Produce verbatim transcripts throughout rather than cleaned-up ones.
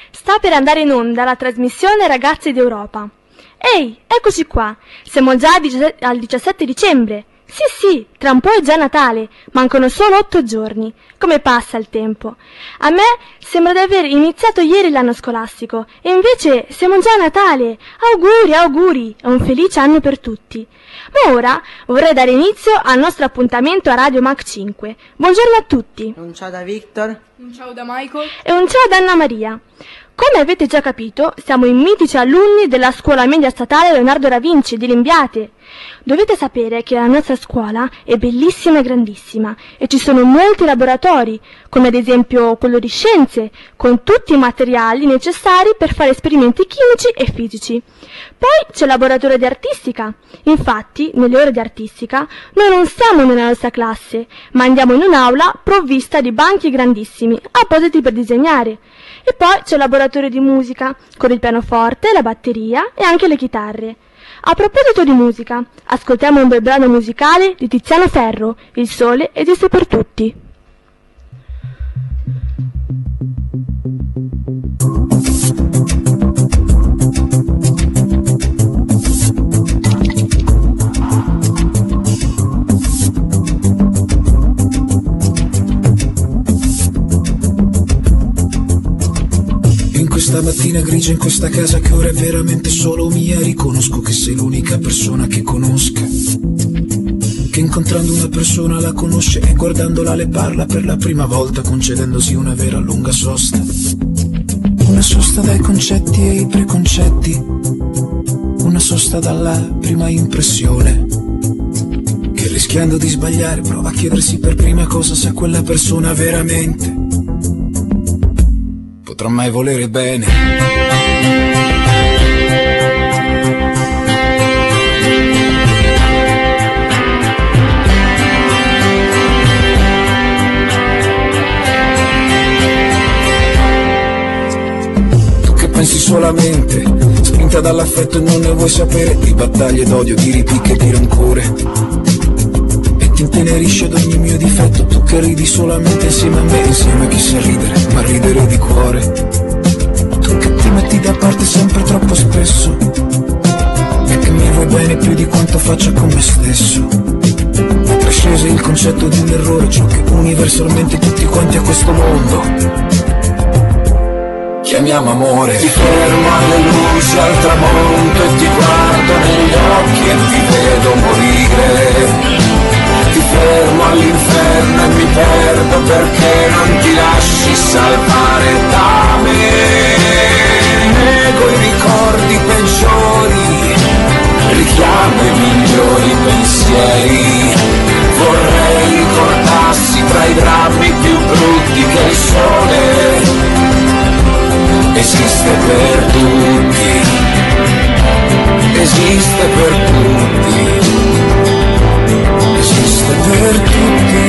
Sta per andare in onda la trasmissione Ragazzi d'Europa. Ehi, eccoci qua! Siamo già al diciassette dicembre. Sì, sì, tra un po' è già Natale, mancano solo otto giorni. Come passa il tempo? A me sembra di aver iniziato ieri l'anno scolastico, e invece siamo già a Natale. Auguri, auguri, e un felice anno per tutti. Ma ora vorrei dare inizio al nostro appuntamento a Radio Mac cinque. Buongiorno a tutti. Un ciao da Victor. Un ciao da Michael. E un ciao da Anna Maria. Come avete già capito, siamo i mitici alunni della scuola media statale Leonardo da Vinci di Limbiate. Dovete sapere che la nostra scuola è bellissima e grandissima e ci sono molti laboratori, come ad esempio quello di scienze, con tutti i materiali necessari per fare esperimenti chimici e fisici. Poi c'è il laboratorio di artistica. Infatti, nelle ore di artistica, noi non stiamo nella nostra classe, ma andiamo in un'aula provvista di banchi grandissimi, appositi per disegnare. E poi c'è il laboratorio di musica, con il pianoforte, la batteria e anche le chitarre. A proposito di musica, ascoltiamo un bel brano musicale di Tiziano Ferro, Il sole esiste per tutti. Questa mattina grigia in questa casa che ora è veramente solo mia, riconosco che sei l'unica persona che conosca, che incontrando una persona la conosce e guardandola le parla per la prima volta, concedendosi una vera lunga sosta. Una sosta dai concetti e i preconcetti, una sosta dalla prima impressione, che rischiando di sbagliare prova a chiedersi per prima cosa sa quella persona veramente potrà mai volere bene. Tu che pensi solamente, spinta dall'affetto e non ne vuoi sapere, di battaglie d'odio, di ripicche e di rancore, e ti intenerisce ad ogni mio difetto. Tu che ridi solamente insieme a me, insieme a chi sa ridere, ma ridere di cuore. Tu che ti metti da parte sempre troppo spesso e che mi vuoi bene più di quanto faccia con me stesso. È trasceso il concetto di un errore, ciò che universalmente tutti quanti a questo mondo chiamiamo amore. Ti fermo alle luci al tramonto e ti guardo negli occhi e ti vedo morire. Ti fermo all'inferno e mi perdo perché non ti lasci salvare da me. Nego i ricordi peggiori, richiamo i migliori pensieri. Vorrei ricordassi tra i drammi più brutti che il sole esiste per tutti, esiste per tutti. Esiste per tutti.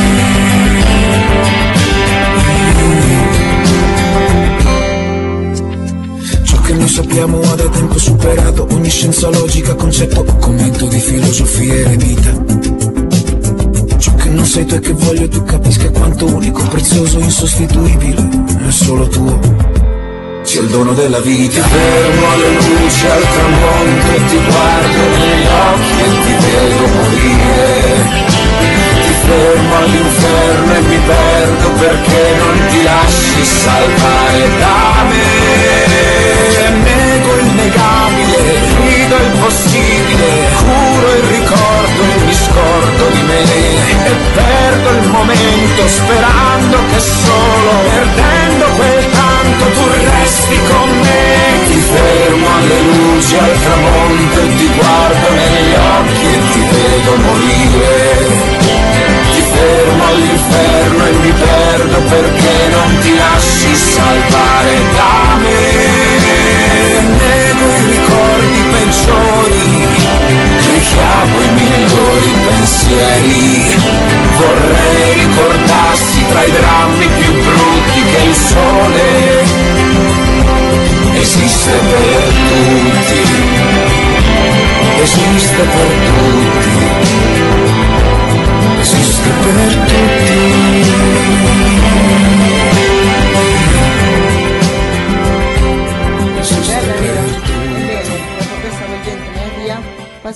Ciò che noi sappiamo ha da tempo superato ogni scienza logica, concetto o commento di filosofia eremita. Ciò che non sei tu e che voglio tu capisca quanto unico, prezioso, insostituibile è solo tuo. C'è il dono della vita. Ti fermo alle luci al tramonto e ti guardo negli occhi e ti vedo morire. Ti fermo all'inferno e mi perdo perché non ti lasci salvare da me. Nego il negabile, grido il possibile, curo il ricordo e mi scordo di me. E perdo il momento sperando che solo perdendo quel tanto tu resti con me. Ti fermo alle luci al tramonto e ti guardo negli occhi e ti vedo morire. Ti fermo all'inferno e mi perdo perché non ti lasci salvare da me. Nego i ricordi peggiori, richiamo i migliori pensieri. Vorrei ricordassi tra i drammi più brutti che il sole esiste per tutti, esiste per tutti, esiste per tutti.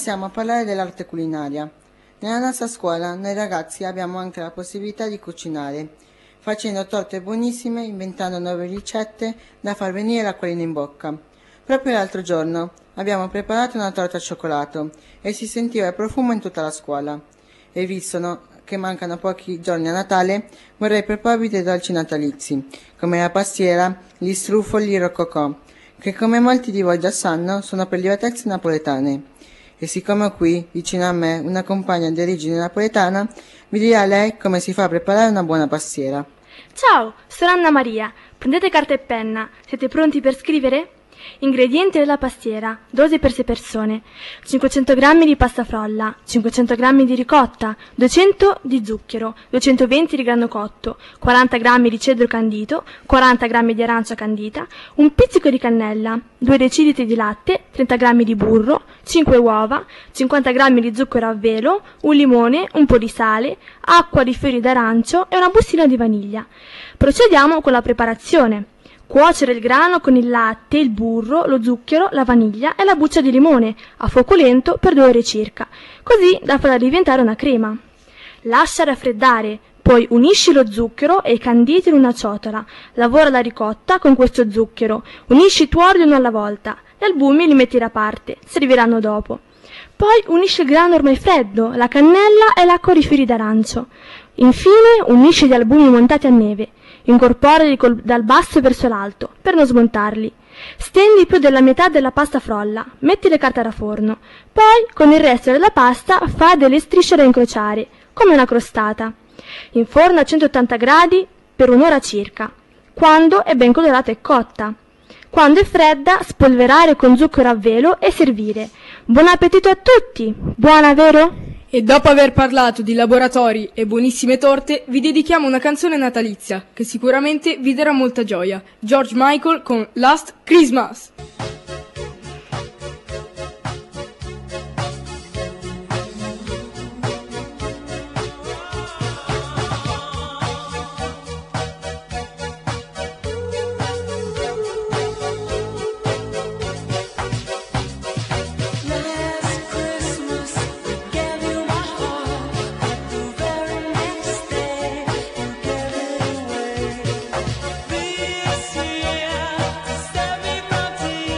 passiamo a parlare dell'arte culinaria. Nella nostra scuola noi ragazzi abbiamo anche la possibilità di cucinare, facendo torte buonissime, inventando nuove ricette da far venire l'acquolina in bocca. Proprio l'altro giorno abbiamo preparato una torta al cioccolato e si sentiva il profumo in tutta la scuola. E visto che mancano pochi giorni a Natale, vorrei proporvi dei dolci natalizi, come la pastiera, gli struffoli, il roccocò, che come molti di voi già sanno sono prelibatezze napoletane. E siccome ho qui, vicino a me, una compagna di origine napoletana, vi dirà lei come si fa a preparare una buona pastiera. Ciao, sono Anna Maria. Prendete carta e penna. Siete pronti per scrivere? Ingredienti della pastiera: dose per sei persone, cinquecento grammi di pasta frolla, cinquecento grammi di ricotta, duecento di zucchero, duecentoventi di grano cotto, quaranta grammi di cedro candito, quaranta grammi di arancia candita, un pizzico di cannella, due decilitri di latte, trenta grammi di burro, cinque uova, cinquanta grammi di zucchero a velo, un limone, un po' di sale, acqua di fiori d'arancio e una bustina di vaniglia. Procediamo con la preparazione. Cuocere il grano con il latte, il burro, lo zucchero, la vaniglia e la buccia di limone a fuoco lento per due ore circa, così da farla diventare una crema. Lascia raffreddare, poi unisci lo zucchero e i canditi in una ciotola, lavora la ricotta con questo zucchero, unisci i tuorli uno alla volta, gli albumi li metti da parte, serviranno dopo. Poi unisci il grano ormai freddo, la cannella e l'acqua di fiori d'arancio. Infine unisci gli albumi montati a neve. Incorporali col, dal basso verso l'alto, per non smontarli. Stendi più della metà della pasta frolla, metti le carte da forno. Poi, con il resto della pasta, fa delle strisce da incrociare, come una crostata. Inforna a centottanta gradi per un'ora circa, quando è ben colorata e cotta. Quando è fredda, spolverare con zucchero a velo e servire. Buon appetito a tutti! Buona, vero? E dopo aver parlato di laboratori e buonissime torte, vi dedichiamo una canzone natalizia che sicuramente vi darà molta gioia. George Michael con Last Christmas. This year, to set me from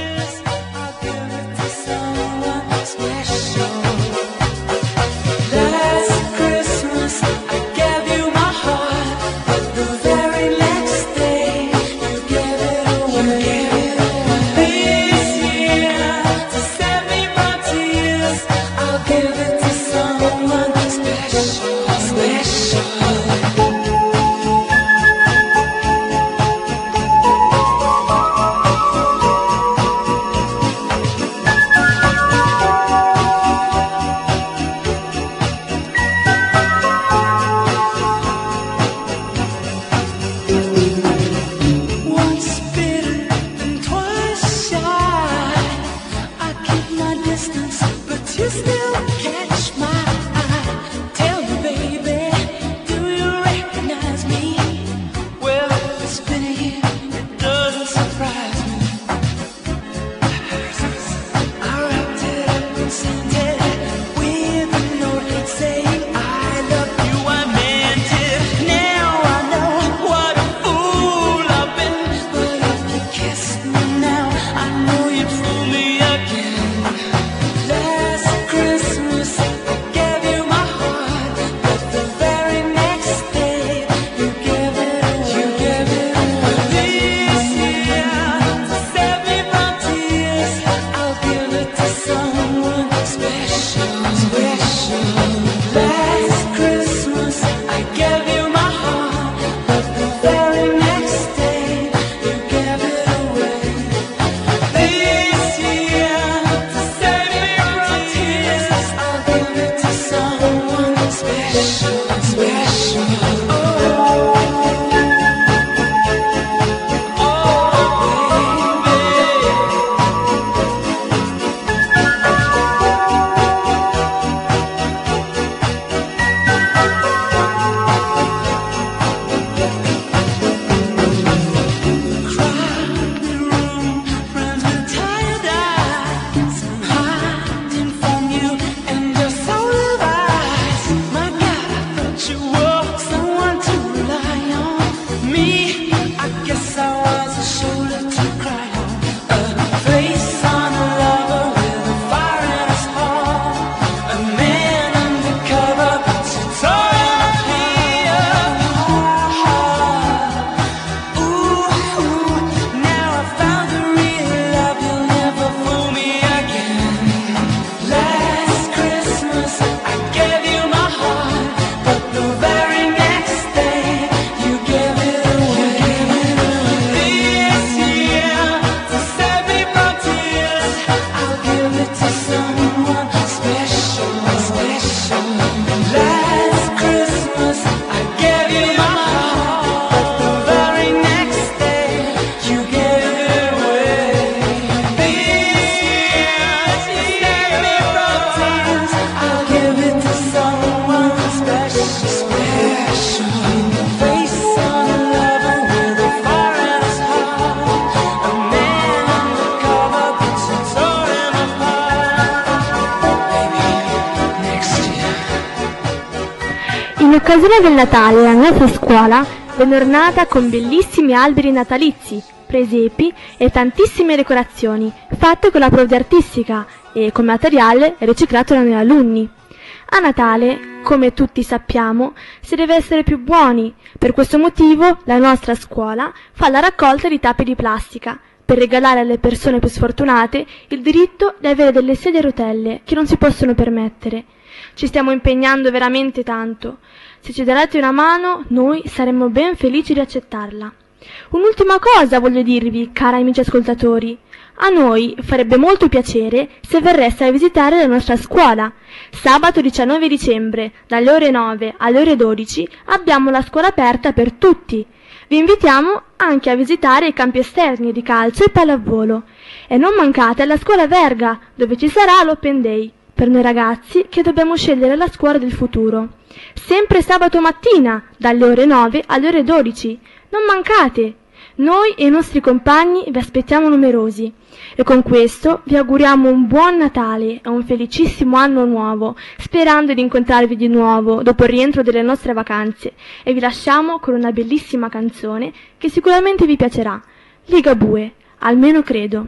occasione del Natale la nostra scuola venne ornata con bellissimi alberi natalizi, presepi e tantissime decorazioni fatte con la provvia artistica e con materiale riciclato dagli alunni. A Natale, come tutti sappiamo, si deve essere più buoni. Per questo motivo la nostra scuola fa la raccolta di tappi di plastica per regalare alle persone più sfortunate il diritto di avere delle sedie a rotelle che non si possono permettere. Ci stiamo impegnando veramente tanto. Se ci darete una mano, noi saremmo ben felici di accettarla. Un'ultima cosa voglio dirvi, cari amici ascoltatori. A noi farebbe molto piacere se verreste a visitare la nostra scuola. Sabato diciannove dicembre, dalle ore nove alle ore dodici, abbiamo la scuola aperta per tutti. Vi invitiamo anche a visitare i campi esterni di calcio e pallavolo. E non mancate alla scuola Verga, dove ci sarà l'Open Day, per noi ragazzi che dobbiamo scegliere la scuola del futuro. Sempre sabato mattina, dalle ore nove alle ore dodici. Non mancate! Noi e i nostri compagni vi aspettiamo numerosi. E con questo vi auguriamo un buon Natale e un felicissimo anno nuovo, sperando di incontrarvi di nuovo dopo il rientro delle nostre vacanze. E vi lasciamo con una bellissima canzone che sicuramente vi piacerà. Ligabue, almeno credo.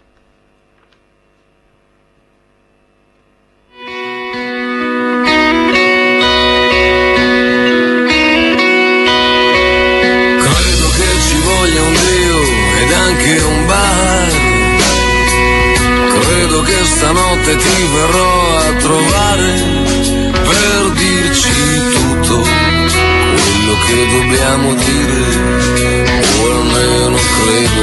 Credo che ci voglia un Dio ed anche un bar. Credo che stanotte ti verrò a trovare per dirci tutto quello che dobbiamo dire, o almeno credo.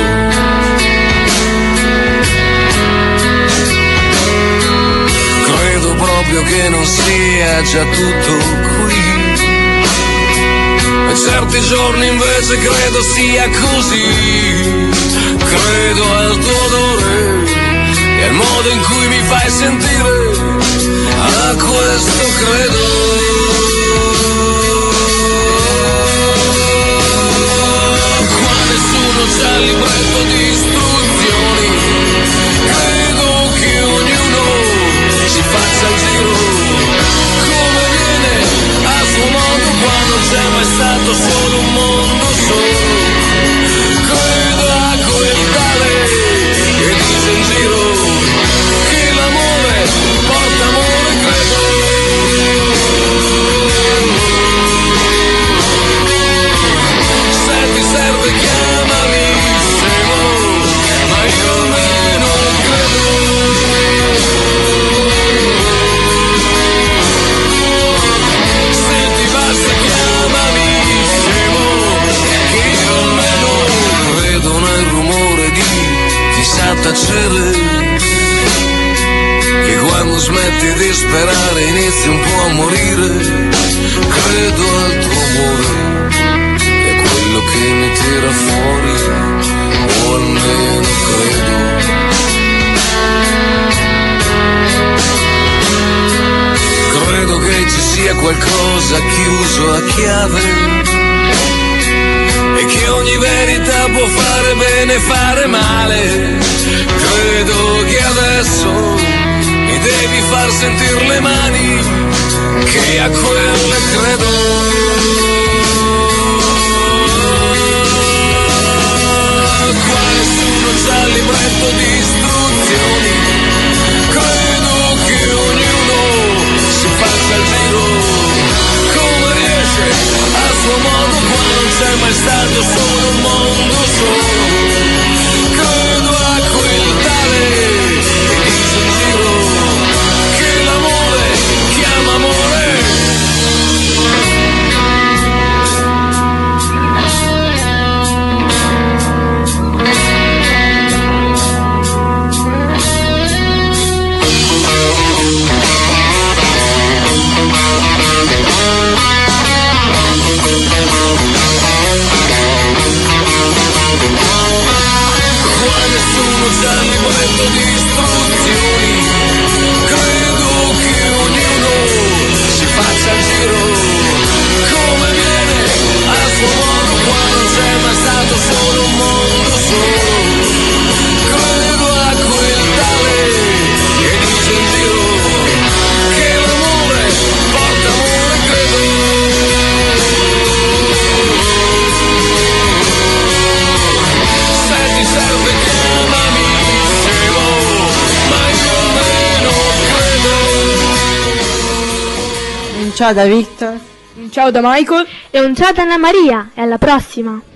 Credo proprio che non sia già tutto qui, e certi giorni invece credo sia così. Credo al tuo odore e al modo in cui mi fai sentire, a questo credo. Qua nessuno c'ha il libretto di istruzioni, credo che ognuno si faccia il giro come viene a suo modo, qua non c'è mai stato solo un mondo solo. Credo a quel tale che dice in giro che l'amore porta amore, credo. Se ti serve chiamami scemo, ma io almeno credo. Se ti basta chiamami scemo, che io almeno credo nel rumore di chissà tacere, che quando smetti di sperare inizi un po' a morire. Credo al tuo amore, è quello che mi tira fuori, o almeno credo. Credo che ci sia qualcosa chiuso a chiave, e che ogni verità può fare bene e fare male. Credo che adesso mi devi far sentire le mani, che a quelle credo. Qua nessuno c'ha il libretto di istruzioni, credo che ognuno si faccia il giro come riesce a suo modo, qua non c'è mai stato solo un mondo solo. Credo a quel tale che dice in giro che l'amore chiama amore. Qua nessuno c'ha il libretto di istruzioni, credo che ognuno si faccia il giro come viene a suo modo, qua non c'è mai stato solo un mondo solo. Credo a quel tale che dice in giro che l'amore porta amore, credo. ciao da Victor. Un ciao da Michael. E un ciao da Anna Maria, e alla prossima!